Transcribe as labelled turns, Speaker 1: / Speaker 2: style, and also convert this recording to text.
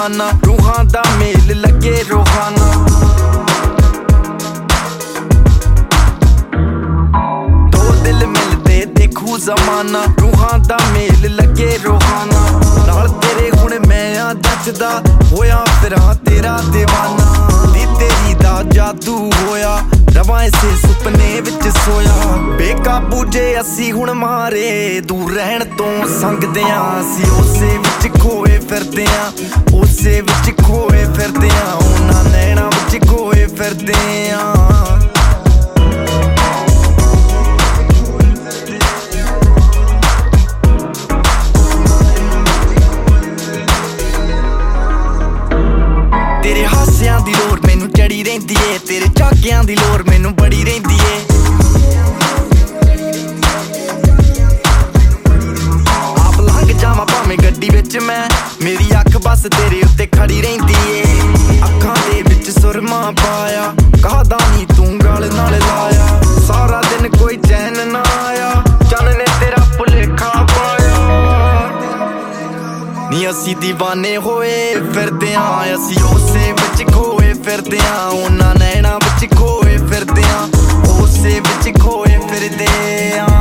Speaker 1: जमाना रूहां दा मेल लगे रोहाना। दो दिल मिलदे देखू जमाना रूहां दा मेल लगे रोहाना। नाल तेरे हुण मैं आ जचदा होया फिरां तेरा दीवाना। दी तेरी दा जादू होया रवां इसे सुपने विच सोया। बेकाबू जे असी हुण मारे दूर रहण तो संगदे आं। असी उसे विच खोए फिरदे आं, उसे विच खोए फिरदे आं, उन्हां नैणां विच खोए फिरदे आं। तेरे हासियां दी लोर मैनू चढ़ी रहिंदी ए, तेरे झाकियां दी लोर मैनू बड़ी रहिंदी ए। आप लंघ जावां भावें गड्डी विच मैं, मेरी अख बस तेरे उत्ते खड़ी रहिंदी ए। अखां दे विच सुरमा पाया कहदा नी तूं गल नाल लाया। सारा दिन कोई चैन ना आया चन्न ने तेरा भुलेखा पाया। नी असी दीवाने होए फिरदे आं, असी उसे विच खोए फिरदे आं, उन्हां नैणां विच खोए फिरदे आं, उसे विच खोए फिरदे आं।